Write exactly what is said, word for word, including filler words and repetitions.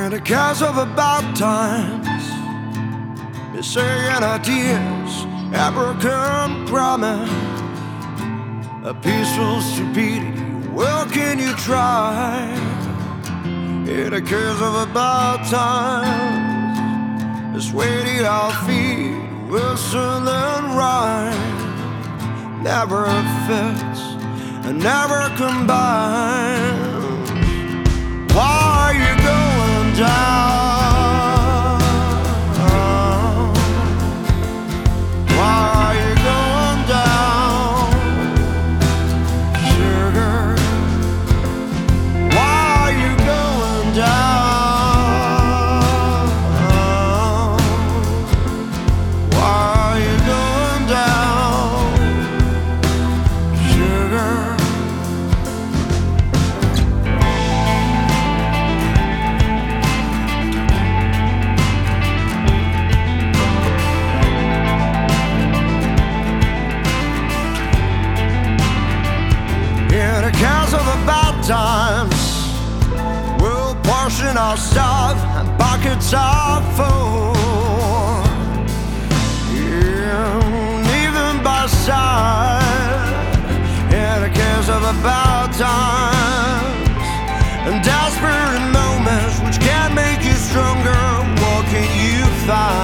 In the cares of about times, missing ideas, African grammar, a peaceful stupidity. Well, can you try? In the cares of about times, sweaty our feet, whistle and rhyme, never fits and never combines. Why are you going down? Why are you going down, sugar? Why are you going down? Why are you going down, sugar? In the cares of about times, we'll portion our stuff and buckets are full. And even by side, in the cares of about times, and desperate moments which can make you stronger, what can you find?